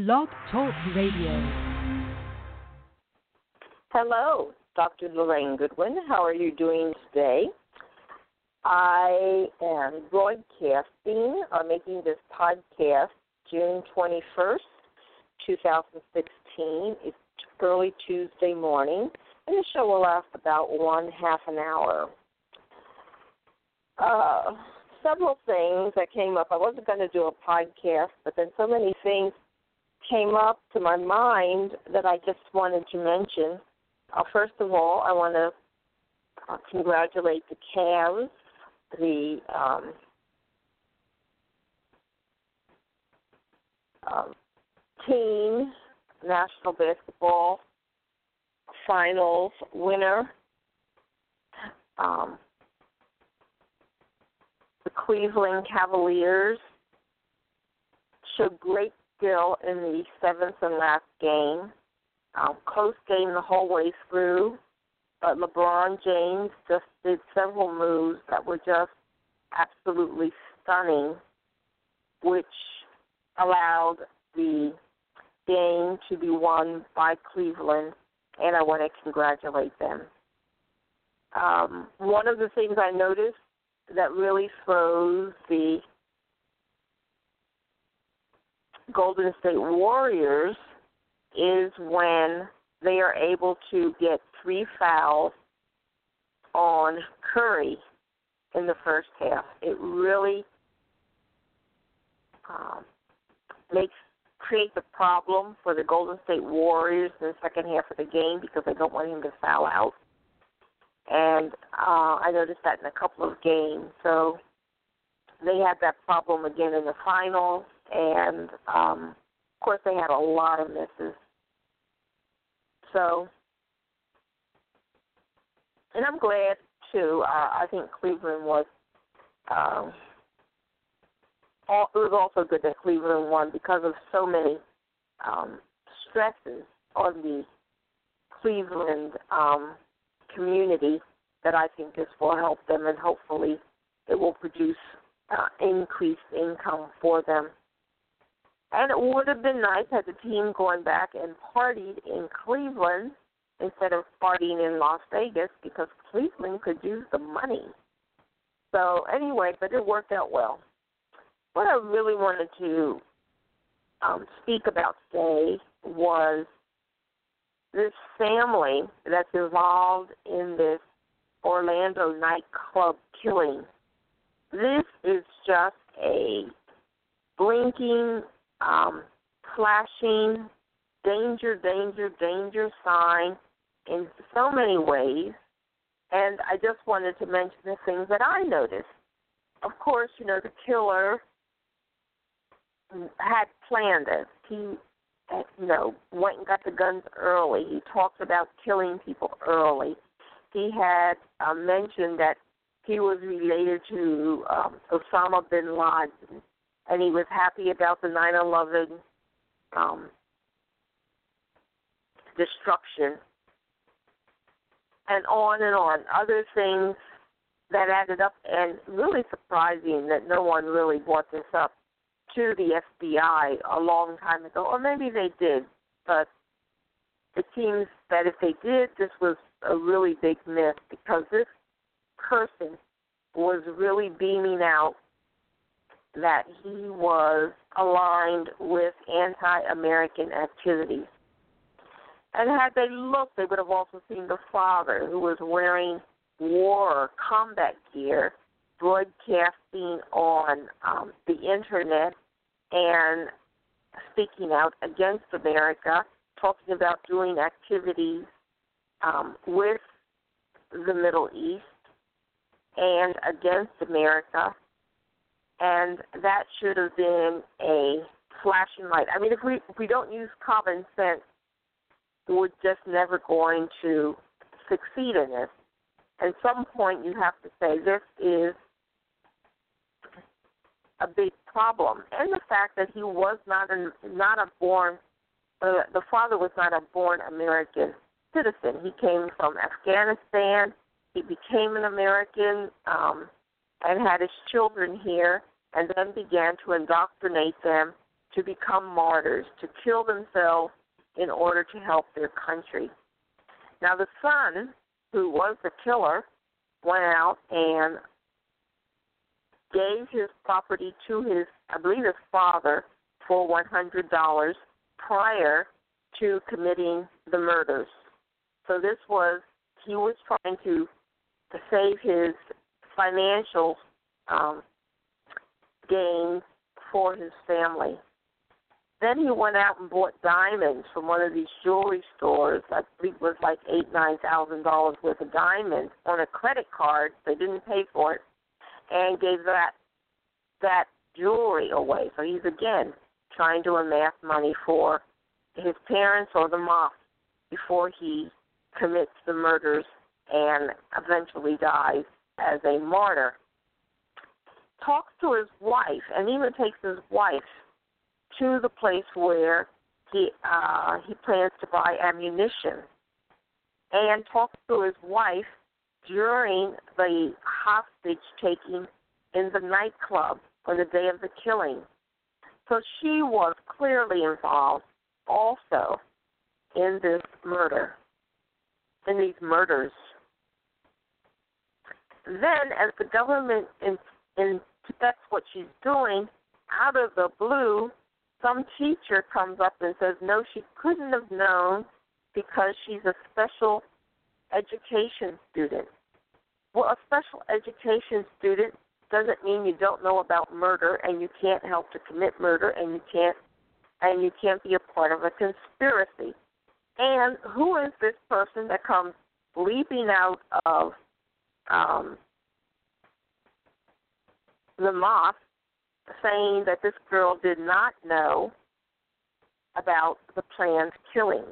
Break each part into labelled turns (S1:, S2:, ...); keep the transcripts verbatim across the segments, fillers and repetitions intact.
S1: Blog Talk Radio.
S2: Hello, Doctor Lorraine Goodwin. How are you doing today? I am broadcasting or making this podcast June twenty-first, twenty sixteen. It's early Tuesday morning, and the show will last about one half an hour. Uh, several things that came up. I wasn't going to do a podcast, but then so many things came up to my mind that I just wanted to mention. Uh, first of all, I want to uh, congratulate the Cavs, the um, uh, team national basketball finals winner, um, the Cleveland Cavaliers showed great skill in the seventh and last game. Um, close game the whole way through, but LeBron James just did several moves that were just absolutely stunning, which allowed the game to be won by Cleveland, and I want to congratulate them. Um, one of the things I noticed that really throws the Golden State Warriors is when they are able to get three fouls on Curry in the first half. It really um, makes creates a problem for the Golden State Warriors in the second half of the game because they don't want him to foul out. And uh, I noticed that in a couple of games. So they had that problem again in the finals, and um, of course they had a lot of misses. So, and I'm glad, too. Uh, I think Cleveland was, um, all, it was also good that Cleveland won because of so many um, stresses on the Cleveland um, community that I think this will help them, and hopefully it will produce uh, increased income for them. And it would have been nice had the team gone back and partied in Cleveland instead of partying in Las Vegas because Cleveland could use the money. So anyway, but it worked out well. What I really wanted to um, speak about today was this family that's involved in this Orlando nightclub killing. This is just a blinking Um, flashing danger, danger, danger sign in so many ways, and I just wanted to mention the things that I noticed. Of course, you know, the killer had planned it. He, you know, went and got the guns early. He talked about killing people early. He had uh, mentioned that he was related to um, Osama bin Laden, and he was happy about the nine eleven um, destruction, and on and on. Other things that added up, and really surprising that no one really brought this up to the F B I a long time ago, or maybe they did, but it seems that if they did, this was a really big myth because this person was really beaming out that he was aligned with anti-American activities. And had they looked, they would have also seen the father who was wearing war combat gear, broadcasting on um, the Internet and speaking out against America, talking about doing activities um, with the Middle East and against America. And that should have been a flashing light. I mean, if we if we don't use common sense, we're just never going to succeed in this. At some point, you have to say this is a big problem. And the fact that he was not a, not a born, uh, the father was not a born American citizen. He came from Afghanistan. He became an American um, and had his children here, and then began to indoctrinate them to become martyrs, to kill themselves in order to help their country. Now, the son, who was the killer, went out and gave his property to his, I believe, his father for one hundred dollars prior to committing the murders. So this was, he was trying to, to save his financial um, gain for his family. Then he went out and bought diamonds from one of these jewelry stores. I believe it was like eight, nine thousand dollars worth of diamonds on a credit card. They didn't pay for it, and gave that that jewelry away. So he's again trying to amass money for his parents or the mosque before he commits the murders and eventually dies as a martyr. Talks to his wife, and even takes his wife to the place where he uh, he plans to buy ammunition, and talks to his wife during the hostage taking in the nightclub on the day of the killing. So she was clearly involved also in this murder, in these murders. Then, as the government in, in, that's what she's doing, out of the blue, some teacher comes up and says, no, she couldn't have known because she's a special education student. Well, a special education student doesn't mean you don't know about murder and you can't help to commit murder and you can't and you can't be a part of a conspiracy. And who is this person that comes leaping out of um, the mosque saying that this girl did not know about the planned killing?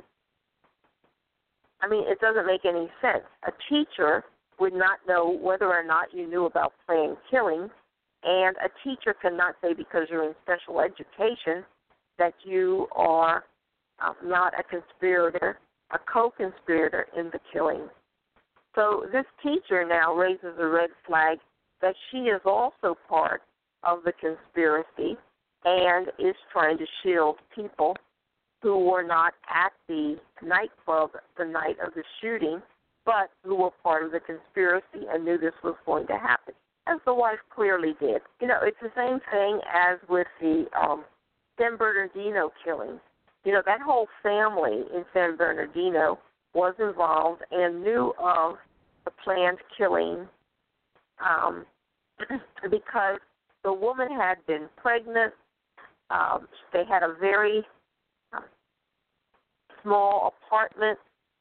S2: I mean, it doesn't make any sense. A teacher would not know whether or not you knew about planned killing, and a teacher cannot say because you're in special education that you are uh, not a conspirator, a co-conspirator in the killing. So this teacher now raises a red flag that she is also part of the conspiracy and is trying to shield people who were not at the nightclub the night of the shooting, but who were part of the conspiracy and knew this was going to happen, as the wife clearly did. You know, it's the same thing as with the um, San Bernardino killing. You know, that whole family in San Bernardino was involved and knew of the planned killing um, because the woman had been pregnant. Um, they had a very uh, small apartment.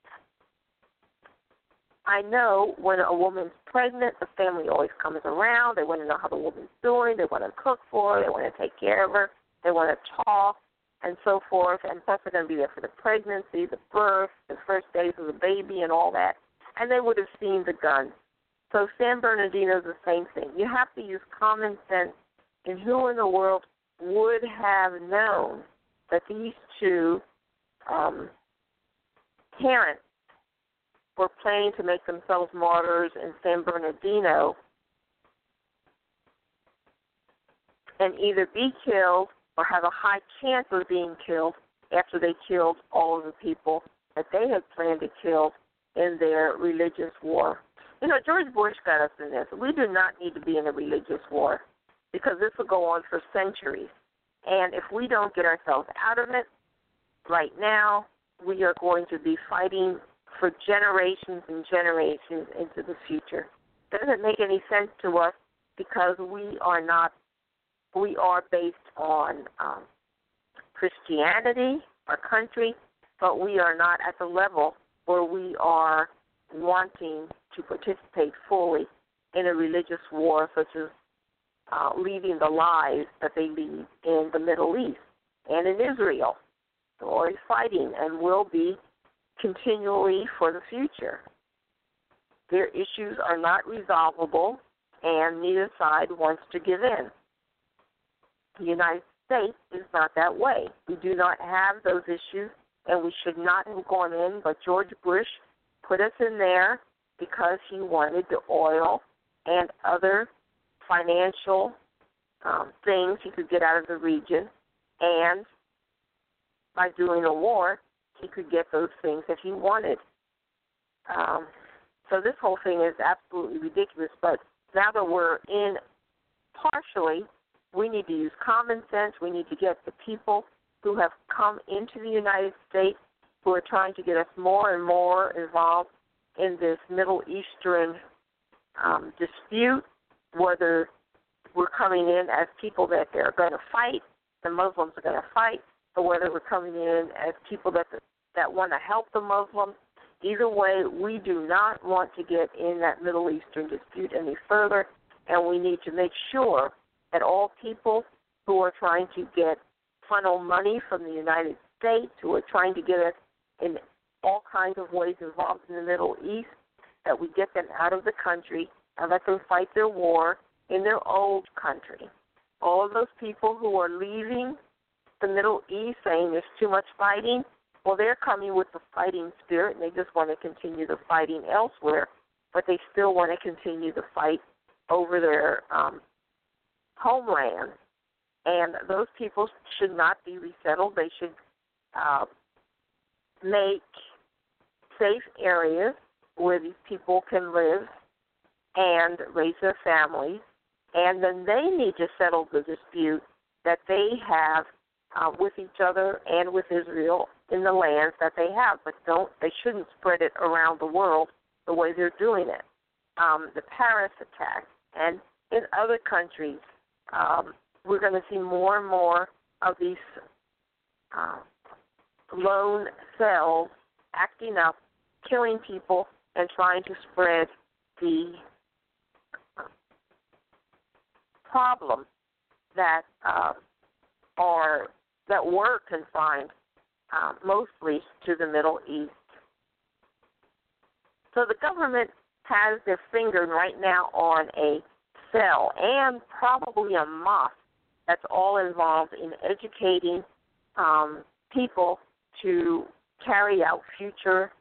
S2: I know when a woman's pregnant, the family always comes around. They want to know how the woman's doing. They want to cook for her. They want to take care of her. They want to talk and so forth. And plus, they're going to be there for the pregnancy, the birth, the first days of the baby, and all that. And they would have seen the gun. So San Bernardino is the same thing. You have to use common sense in who in the world would have known that these two um, parents were planning to make themselves martyrs in San Bernardino and either be killed or have a high chance of being killed after they killed all of the people that they had planned to kill in their religious war. You know, George Bush got us in this. We do not need to be in a religious war because this will go on for centuries. And if we don't get ourselves out of it right now, we are going to be fighting for generations and generations into the future. Doesn't make any sense to us because we are not, we are based on um, Christianity, our country, but we are not at the level where we are wanting to participate fully in a religious war such as uh, leading the lives that they lead in the Middle East and in Israel. They're always fighting and will be continually for the future. Their issues are not resolvable, and neither side wants to give in. The United States is not that way. We do not have those issues, and we should not have gone in, but George Bush put us in there because he wanted the oil and other financial um, things he could get out of the region, and by doing a war, he could get those things that he wanted. Um, so this whole thing is absolutely ridiculous, but now that we're in partially, we need to use common sense. We need to get the people who have come into the United States who are trying to get us more and more involved in this Middle Eastern um, dispute, whether we're coming in as people that they're going to fight, the Muslims are going to fight, or whether we're coming in as people that that want to help the Muslims. Either way, we do not want to get in that Middle Eastern dispute any further, and we need to make sure that all people who are trying to get funnel money from the United States, who are trying to get us in all kinds of ways involved in the Middle East, that we get them out of the country and let them fight their war in their old country. All of those people who are leaving the Middle East saying there's too much fighting, well, they're coming with the fighting spirit, and they just want to continue the fighting elsewhere, but they still want to continue the fight over their um, homeland. And those people should not be resettled. They should uh, make safe areas where these people can live and raise their families, and then they need to settle the dispute that they have uh, with each other and with Israel in the lands that they have, but don't they shouldn't spread it around the world the way they're doing it. Um, the Paris attack, and in other countries, um, we're going to see more and more of these uh, lone cells acting up, killing people, and trying to spread the problem that uh, are that were confined uh, mostly to the Middle East. So the government has their finger right now on a cell and probably a mosque that's all involved in educating um, people to carry out future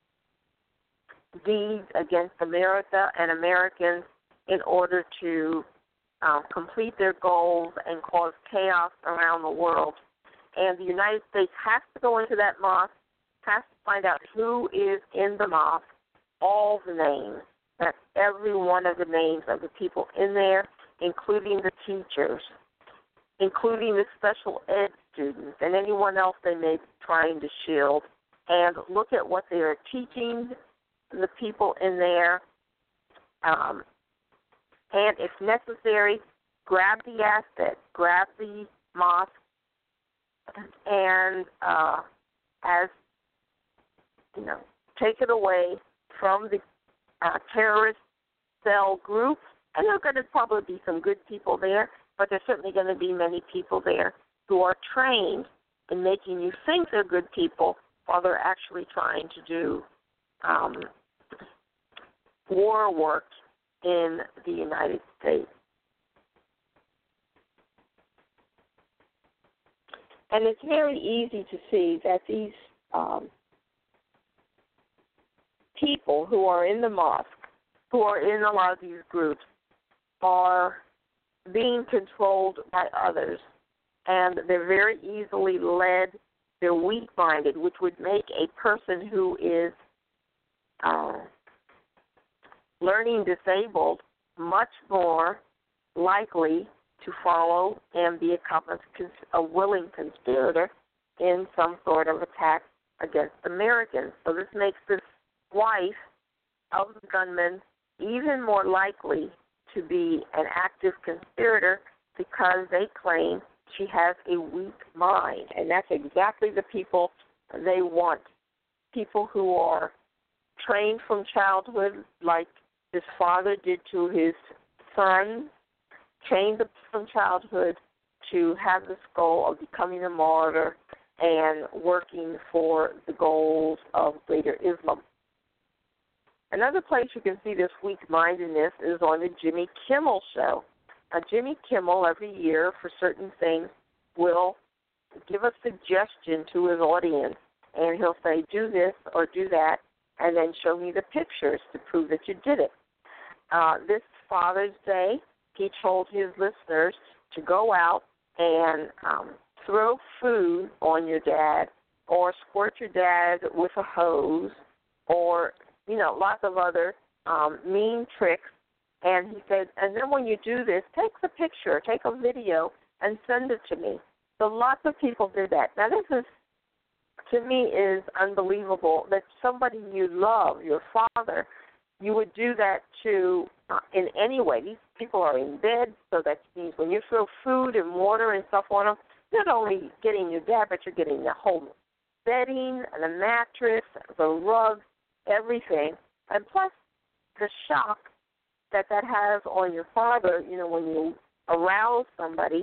S2: deeds against America and Americans in order to um, complete their goals and cause chaos around the world. And the United States has to go into that mosque, has to find out who is in the mosque, all the names, that's every one of the names of the people in there, including the teachers, including the special ed students, and anyone else they may be trying to shield, and look at what they are teaching the people in there, um, and if necessary, grab the asset, grab the mosque, and uh, as you know, take it away from the uh, terrorist cell group. And there are going to probably be some good people there, but there's certainly going to be many people there who are trained in making you think they're good people while they're actually trying to do um, war work in the United States. And it's very easy to see that these um, people who are in the mosque, who are in a lot of these groups, are being controlled by others, and they're very easily led. They're weak-minded, which would make a person who is uh, learning disabled much more likely to follow and be a, a willing conspirator in some sort of attack against Americans. So this makes this wife of the gunman even more likely to be an active conspirator because they claim she has a weak mind. And that's exactly the people they want. People who are trained from childhood, like his father did to his son, trained from childhood to have this goal of becoming a martyr and working for the goals of Greater Islam. Another place you can see this weak-mindedness is on the Jimmy Kimmel Show. Now, Jimmy Kimmel, every year for certain things, will give a suggestion to his audience, and he'll say, do this or do that, and then show me the pictures to prove that you did it. Uh, this Father's Day, he told his listeners to go out and um, throw food on your dad or squirt your dad with a hose or, you know, lots of other um, mean tricks. And he said, and then when you do this, take the picture, take a video, and send it to me. So lots of people did that. Now, this is, to me, is unbelievable that somebody you love, your father, you would do that to uh, in any way. These people are in bed, so that means when you throw food and water and stuff on them, not only getting your dad, but you're getting the whole bedding, the mattress, the rug, everything. And plus the shock that that has on your father, you know, when you arouse somebody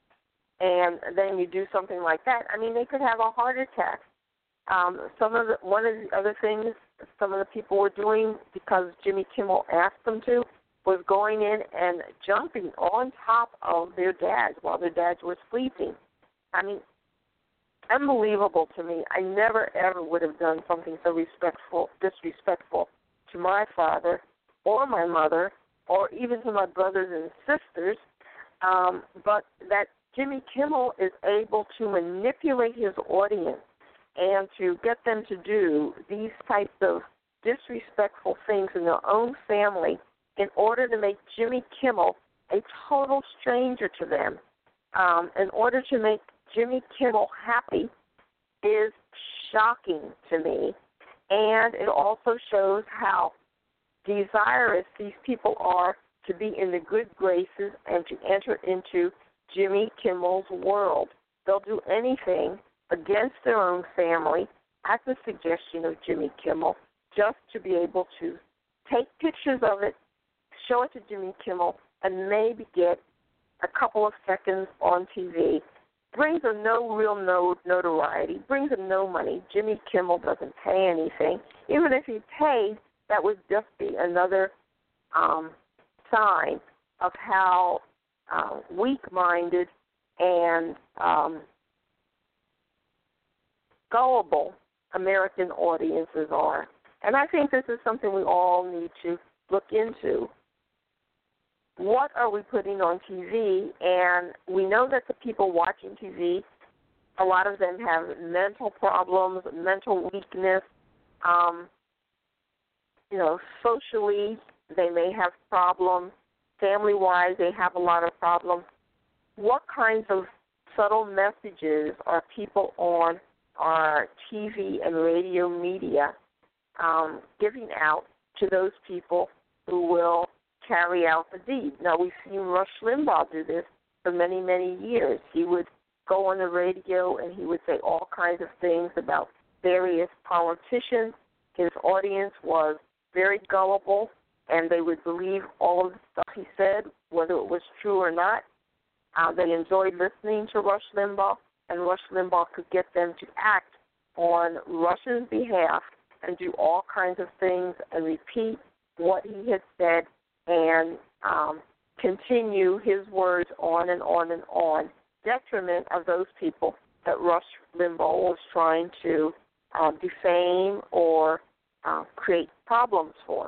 S2: and then you do something like that. I mean, they could have a heart attack. Um, some of the, one of the other things some of the people were doing, because Jimmy Kimmel asked them to, was going in and jumping on top of their dads while their dads were sleeping. I mean, unbelievable to me. I never, ever would have done something so respectful, disrespectful to my father or my mother or even to my brothers and sisters, um, but that Jimmy Kimmel is able to manipulate his audience and to get them to do these types of disrespectful things in their own family in order to make Jimmy Kimmel a total stranger to them, um, in order to make Jimmy Kimmel happy, is shocking to me. And it also shows how desirous these people are to be in the good graces and to enter into Jimmy Kimmel's world. They'll do anything against their own family at the suggestion of Jimmy Kimmel just to be able to take pictures of it, show it to Jimmy Kimmel, and maybe get a couple of seconds on T V. Brings them no real no notoriety, brings them no money. Jimmy Kimmel doesn't pay anything. Even if he paid, that would just be another um, sign of how uh, weak-minded and um, gullible American audiences are. And I think this is something we all need to look into. What are we putting on T V? And we know that the people watching T V, a lot of them have mental problems, mental weakness. Um, you know, socially, they may have problems. Family-wise, they have a lot of problems. What kinds of subtle messages are people on our T V and radio media um, giving out to those people who will carry out the deed? Now, we've seen Rush Limbaugh do this for many, many years. He would go on the radio and he would say all kinds of things about various politicians. His audience was very gullible, and they would believe all of the stuff he said, whether it was true or not. Uh, they enjoyed listening to Rush Limbaugh, and Rush Limbaugh could get them to act on Rush's behalf and do all kinds of things and repeat what he had said and um, continue his words on and on and on, detriment of those people that Rush Limbaugh was trying to uh, defame or uh, create problems for.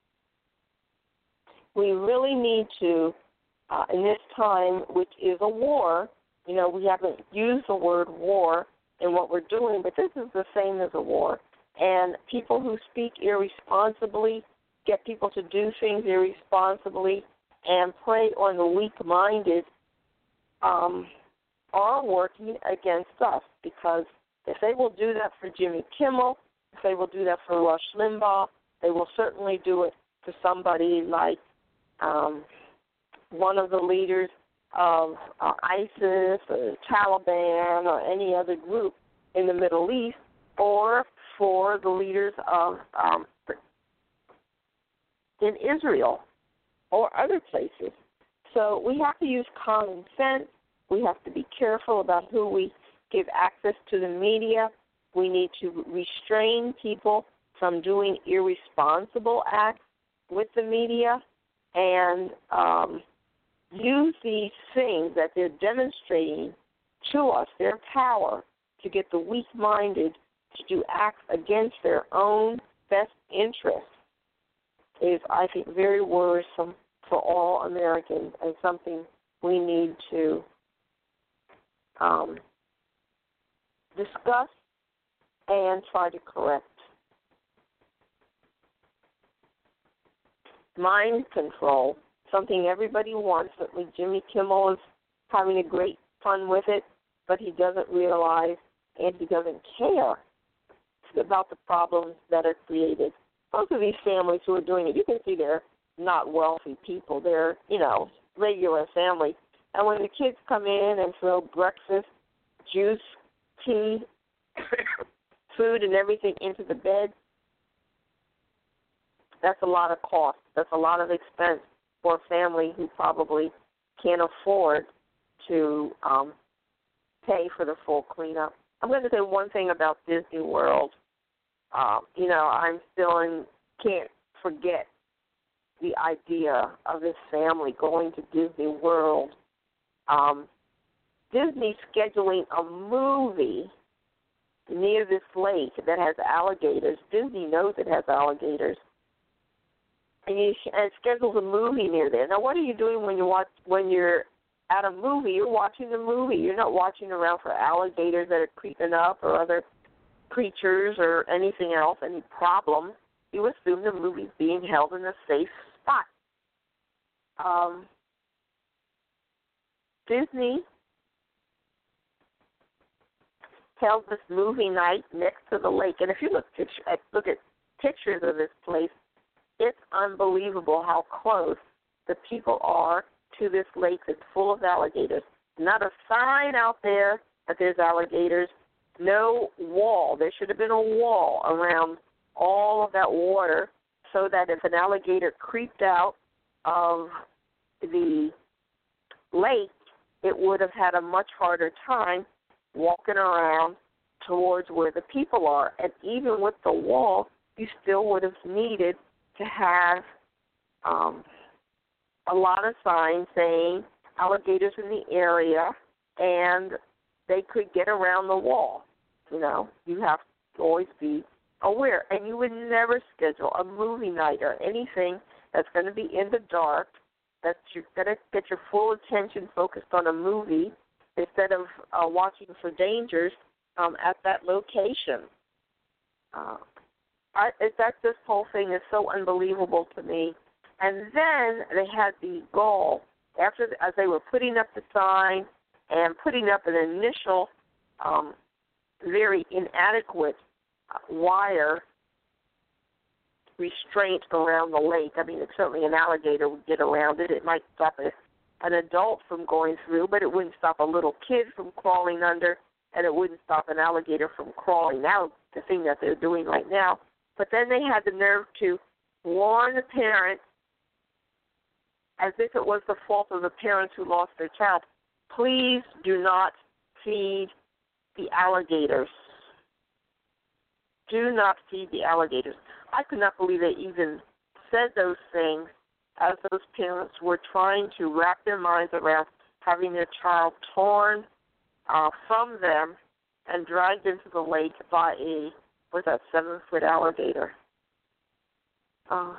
S2: We really need to, uh, in this time, which is a war, you know, we haven't used the word war in what we're doing, but this is the same as a war. And people who speak irresponsibly, get people to do things irresponsibly, and prey on the weak-minded um, are working against us, because if they will do that for Jimmy Kimmel, if they will do that for Rush Limbaugh, they will certainly do it for somebody like um, one of the leaders of uh, ISIS or Taliban or any other group in the Middle East, or for the leaders of um, in Israel or other places. So we have to use common sense. We have to be careful about who we give access to the media. We need to restrain people from doing irresponsible acts with the media, and um, use these things that they're demonstrating to us, their power, to get the weak-minded to do acts against their own best interests, is, I think, very worrisome for all Americans, and something we need to um, discuss and try to correct. Mind control, something everybody wants. Certainly Jimmy Kimmel is having a great fun with it, but he doesn't realize and he doesn't care about the problems that are created. Most of these families who are doing it, you can see they're not wealthy people. They're, you know, regular family. And when the kids come in and throw breakfast, juice, tea, food, and everything into the bed, that's a lot of cost. That's a lot of expense for a family who probably can't afford to um, pay for the full cleanup. I'm going to say one thing about Disney World. Um, you know, I'm still in, can't forget the idea of this family going to Disney World. Um, Disney scheduling a movie near this lake that has alligators. Disney knows it has alligators. And, you sh- and schedules a movie near there. Now, what are you doing when you watch when you're at a movie? You're watching the movie. You're not watching around for alligators that are creeping up or other creatures or anything else, any problems. You assume the movie's being held in a safe spot. Um, Disney held this movie night next to the lake, and if you look picture, look at pictures of this place, it's unbelievable how close the people are to this lake that's full of alligators. Not a sign out there that there's alligators. No wall. There should have been a wall around all of that water so that if an alligator creeped out of the lake, it would have had a much harder time walking around towards where the people are. And even with the wall, you still would have needed to have um, a lot of signs saying alligators in the area, and they could get around the wall. You know, you have to always be aware. And you would never schedule a movie night or anything that's going to be in the dark, that you're going to get your full attention focused on a movie instead of uh, watching for dangers um, at that location. Uh, I, it, that this whole thing is so unbelievable to me. And then they had the goal, after the, as they were putting up the sign and putting up an initial um, very inadequate uh, wire restraint around the lake. I mean, certainly an alligator would get around it. It might stop a, an adult from going through, but it wouldn't stop a little kid from crawling under, and it wouldn't stop an alligator from crawling out, the thing that they're doing right now. But then they had the nerve to warn the parents, as if it was the fault of the parents who lost their child, please do not feed the alligators. Do not feed the alligators. I could not believe they even said those things as those parents were trying to wrap their minds around having their child torn uh, from them and dragged into the lake by a, what's that, seven-foot alligator. Uh,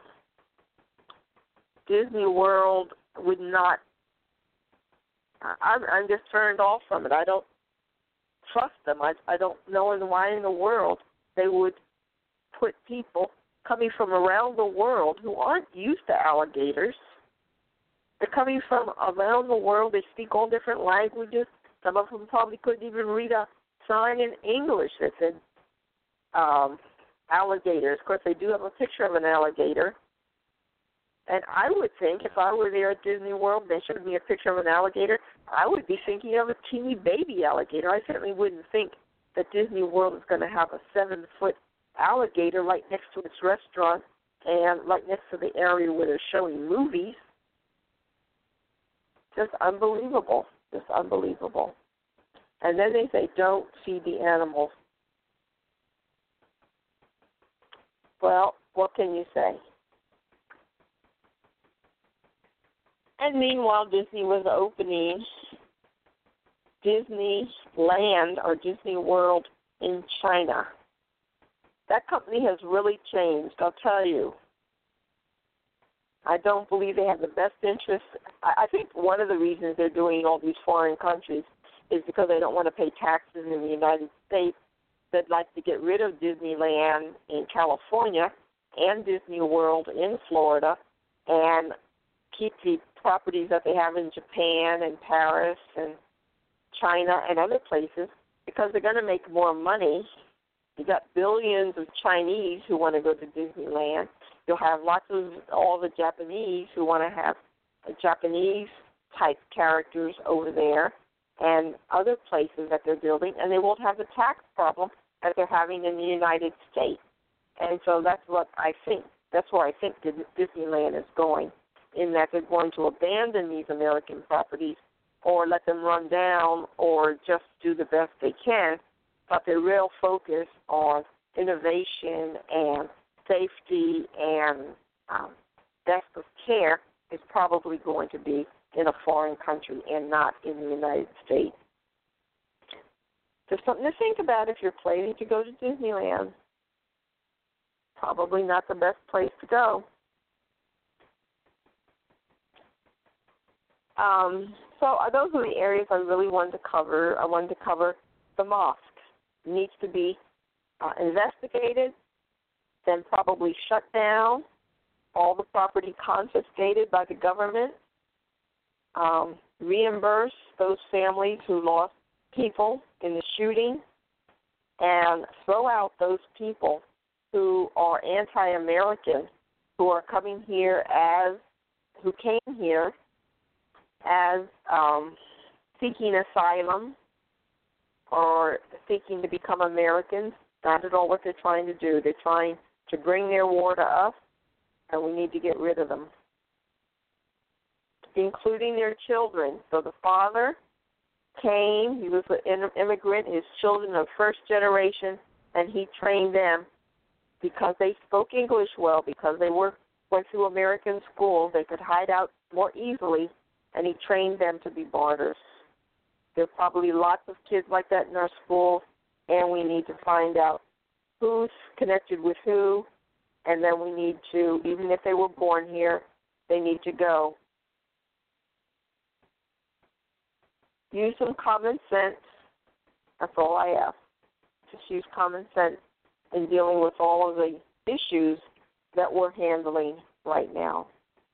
S2: Disney World would not, I'm, I'm just turned off from it. I don't trust them. I, I don't know why in the world they would put people coming from around the world who aren't used to alligators. They're coming from around the world. They speak all different languages. Some of them probably couldn't even read a sign in English that said um, alligators. Of course, they do have a picture of an alligator. And I would think if I were there at Disney World and they showed me a picture of an alligator, I would be thinking of a teeny baby alligator. I certainly wouldn't think that Disney World is going to have a seven-foot alligator right next to its restaurant and right next to the area where they're showing movies. Just unbelievable. Just unbelievable. And then they say, don't feed the animals. Well, what can you say? And meanwhile, Disney was opening Disneyland or Disney World in China. That company has really changed, I'll tell you. I don't believe they have the best interest. I think one of the reasons they're doing all these foreign countries is because they don't want to pay taxes in the United States. They'd like to get rid of Disneyland in California and Disney World in Florida and keep the properties that they have in Japan and Paris and China and other places because they're going to make more money. You got billions of Chinese who want to go to Disneyland. You'll have lots of all the Japanese who want to have Japanese-type characters over there and other places that they're building, and they won't have the tax problem that they're having in the United States. And so that's what I think. That's where I think Disneyland is going, in that they're going to abandon these American properties or let them run down or just do the best they can, but their real focus on innovation and safety and um, best of care is probably going to be in a foreign country and not in the United States. Just something to think about if you're planning to go to Disneyland. Probably not the best place to go. Um, so uh, those are the areas I really wanted to cover. I wanted to cover the mosque. It needs to be uh, investigated, then probably shut down, all the property confiscated by the government, um, reimburse those families who lost people in the shooting, and throw out those people who are anti-American, who are coming here as, who came here as um, seeking asylum or seeking to become Americans. Not at all what they're trying to do. They're trying to bring their war to us, and we need to get rid of them, including their children. So the father came, he was an immigrant, his children are first generation, and he trained them because they spoke English well, because they were went through American schools, they could hide out more easily, and he trained them to be martyrs. There are probably lots of kids like that in our schools, and we need to find out who's connected with who, and then we need to, even if they were born here, they need to go. Use some common sense. That's all I ask. Just use common sense in dealing with all of the issues that we're handling right now.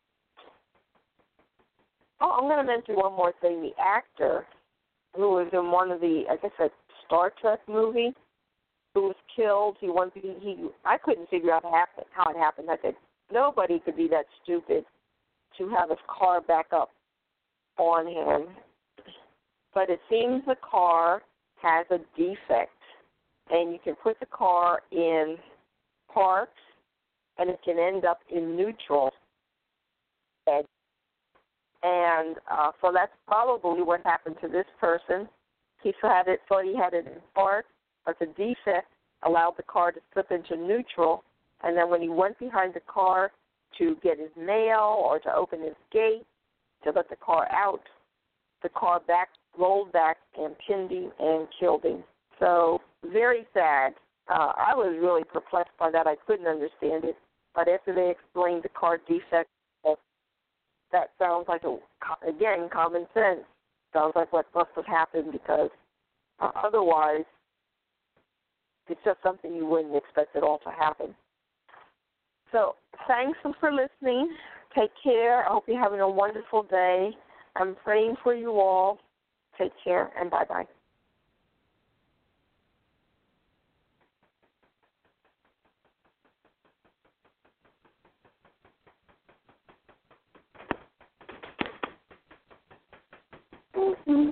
S2: Oh, I'm going to mention one more thing. The actor who was in one of the, I guess, a Star Trek movie, who was killed. He wanted. He, he I couldn't figure out how it happened. How it happened. I said nobody could be that stupid to have his car back up on him. But it seems the car has a defect, and you can put the car in park, and it can end up in neutral. And, and uh, so that's probably what happened to this person. He had it, thought he had it in park, but the defect allowed the car to slip into neutral, and then when he went behind the car to get his mail or to open his gate to let the car out, the car back rolled back and pinned him and killed him. So very sad. Uh, I was really perplexed by that. I couldn't understand it. But after they explained the car defect, that sounds like, a, again, common sense. Sounds like what must have happened, because uh, otherwise it's just something you wouldn't expect at all to happen. So thanks for listening. Take care. I hope you're having a wonderful day. I'm praying for you all. Take care, and bye-bye. Mm-hmm.